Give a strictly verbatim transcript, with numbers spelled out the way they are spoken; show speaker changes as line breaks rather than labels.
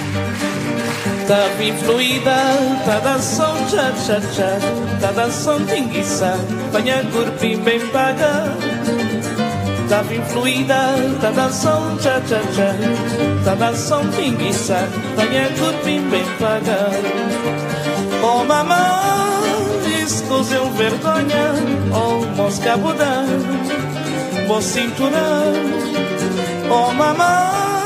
Tá bem fluida, tá dançando tchá tchá tchá, tá dançando tinguiça, banha corpinho bem paga. Tá bem fluida, tá dançando tchá tchá tchá, tá dançando tinguiça, banha corpinho bem paga. Oh mamãe, escusem vergonha, oh mosca budã, vou cinturão. Oh mamãe,